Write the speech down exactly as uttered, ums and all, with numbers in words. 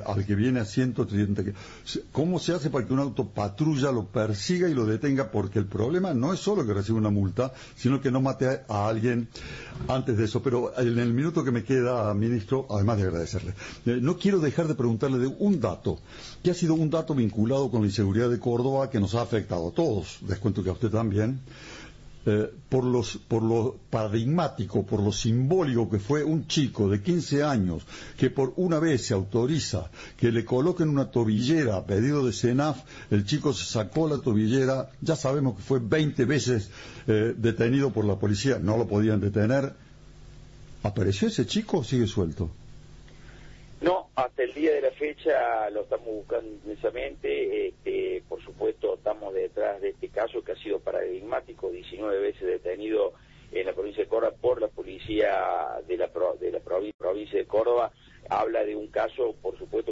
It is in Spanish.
al que viene a ciento treinta. ¿Cómo se hace para que un auto patrulla lo persiga y lo detenga? Porque el problema no es solo que reciba una multa, sino que no mate a, a alguien antes de eso. Pero en el minuto que me queda, ministro, además de agradecerle, eh, no quiero dejar de preguntarle de un dato, que ha sido un dato vinculado con la inseguridad de Córdoba que nos ha afectado a todos, les cuento que a usted también. Eh, por los, por lo paradigmático, por lo simbólico que fue un chico de quince años que por una vez se autoriza que le coloquen una tobillera a pedido de SENAF, el chico se sacó la tobillera, ya sabemos que fue veinte veces eh, detenido por la policía, no lo podían detener. ¿Apareció ese chico o sigue suelto? No, hasta el día de la fecha lo estamos buscando intensamente. Este, por supuesto, estamos detrás de este caso que ha sido paradigmático, diecinueve veces detenido en la provincia de Córdoba por la policía de la, de la provincia de Córdoba. Habla de un caso, por supuesto,